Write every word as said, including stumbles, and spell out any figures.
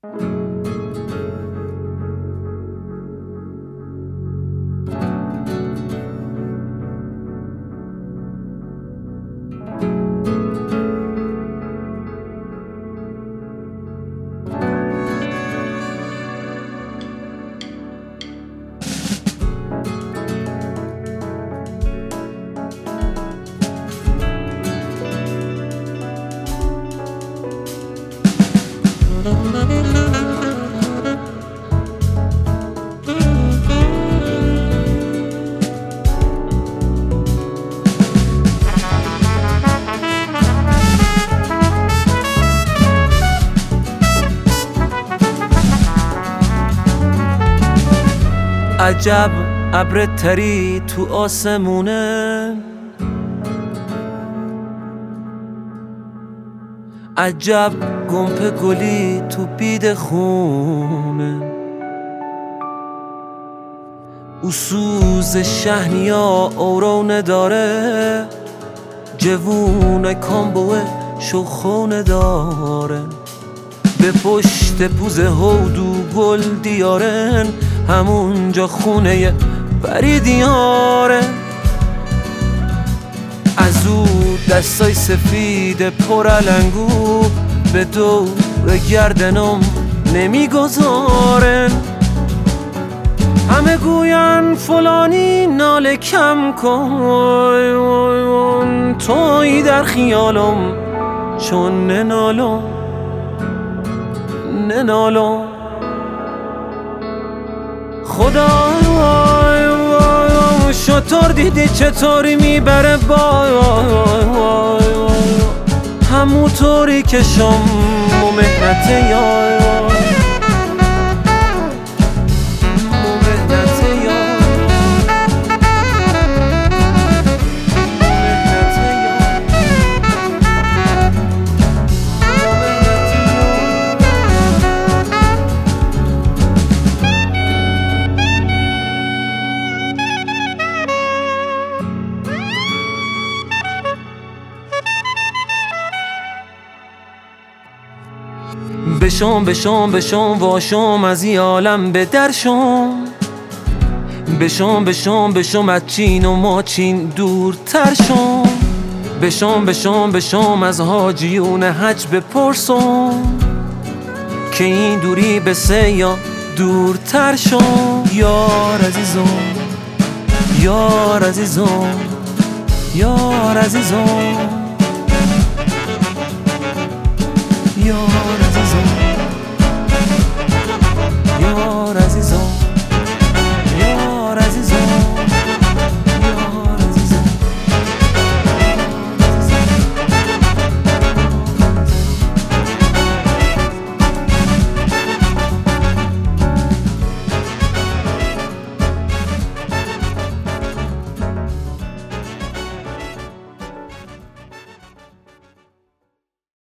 عجب ابر تری تو آسمونه، عجب گمپ گلی تو بید خونه. او سوز شهنیا اورونه داره، جوونه کامبوه شخونه داره. به پشت پوز هودو گل دیارن، همونجا خونه پری دیاره. از او دستای سفید پر علنگو به دور گردنم نمیگذارن. همه گوین فلانی ناله کم کن، توی در خیالم چون ننالم ننالم. خدا شطور دیدی چطوری میبره با همونطوری که شم و مهنت یا بشم بشم بشم واشم از این عالم به درشم. بشم بشم بشم از چین و ماچین دورتر شم. بشم بشم بشم از حاجیون حج بپرسم که این دوری به سه یا دورتر شم. یار عزیزم یار عزیزم یار عزیزم